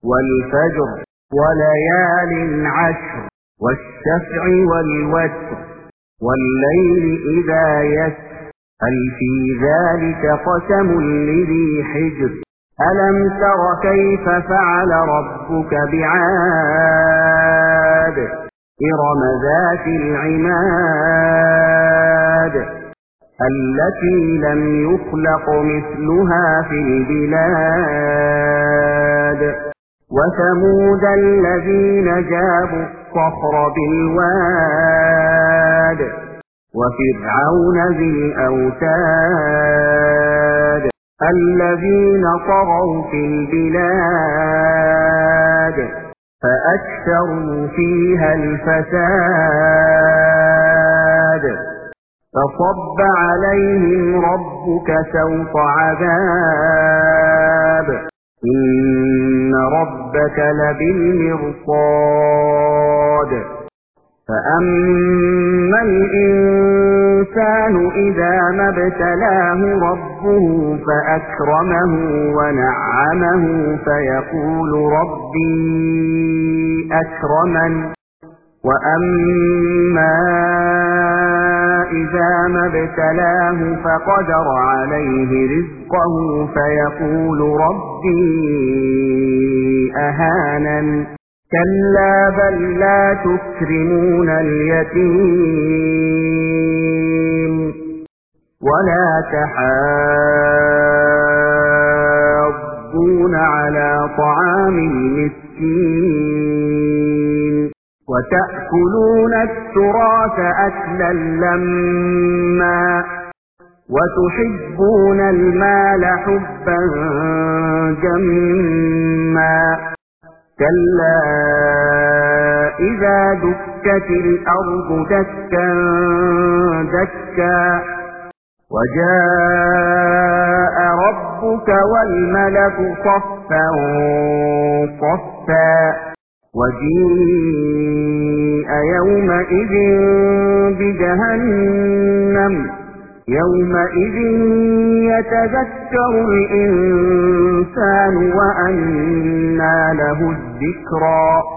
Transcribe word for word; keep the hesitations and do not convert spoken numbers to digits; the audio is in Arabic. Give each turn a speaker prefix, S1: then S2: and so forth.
S1: والفجر وليال عشر والشفع والوتر والليل إذا يسر هل في ذلك قسم لذي حجر ألم تر كيف فعل ربك بعاد إرم ذات العماد التي لم يخلق مثلها في البلاد وثمود الذين جابوا الصخر بالواد وفرعون ذي الأوتاد الذين طغوا في البلاد فأكثروا فيها الفساد فصب عليهم ربك سوط عذاب إن ربك لبالمرصاد فأما الإنسان إذا ما ابتلاه ربه فأكرمه ونعمه فيقول ربي أكرمن وأما إذا ما ابتلاه فقدر عليه رزقه فيقول ربي أهانن كلا بل لا تكرمون اليتيم ولا تحاضون على طعام المسكين وتأكلون التراث أكلا لما وتحبون المال حبا جما كلا إذا دكت الأرض دكا دكا وجاء ربك والملك صفا صفا وجيء يومئذ بجهنم يومئذ يتذكر الإنسان وأنى له الذكرى